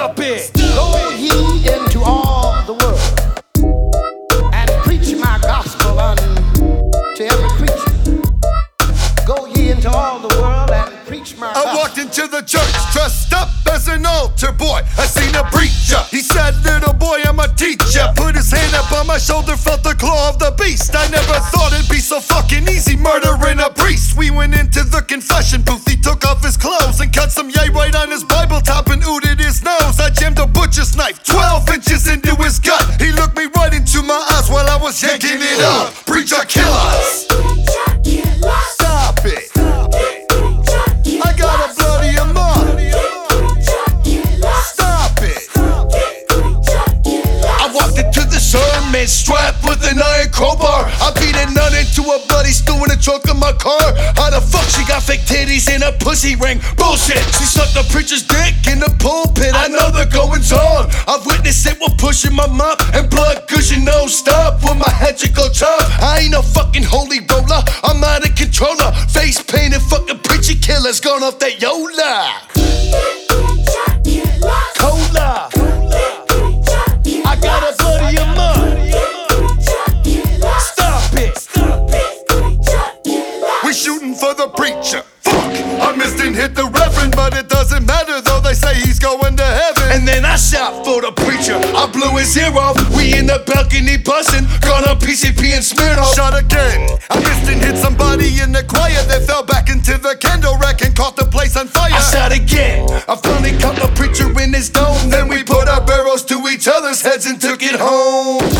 Stop it. Go ye into all the world and preach my gospel unto every creature. Go ye into all the world and preach my gospel. I walked into the church dressed up as an altar boy. I seen a preacher. He said, "Little boy, I'm a teacher." Put his hand up on my shoulder, felt the claw of the beast. I never thought it'd be so fucking easy murdering a priest. We went into the confession booth. He took off his clothes and cut some yay right on his Bible top and ooted his nose. I jammed a butcher's knife 12 inches into his gut. He looked me right into my eyes while I was yanking it up. Preacher, kill us. Stop it. I got a bloody amount. Stop it. I walked into the sermon strapped with an iron crowbar. I beat a nun into a bloody stew in the trunk of my car. How the fuck she got fake titties and a pussy ring? Bullshit. She sucked the preacher's dick in the pulpit. I know the goings on. I've witnessed it while pushing my mop and blood gushing no stop when my head should go chop. I ain't no fucking holy roller. I'm out of controller. Face painted fucking preacher killers gone off that Yola. Cola. I got a bloody amount. Stop it. We shooting for the preacher. Fuck, I missed and hit the reverend, but it doesn't matter though. They say he's going to heaven. And then I shot for the preacher. I blew his ear off. We in the balcony buzzing. Gone on PCP and smeared off. Shot again. I missed and hit somebody in the choir that fell back into the candle rack and caught the place on fire. I shot again. I finally caught the preacher in his dome. Then we put our barrels to each other's heads and took it home.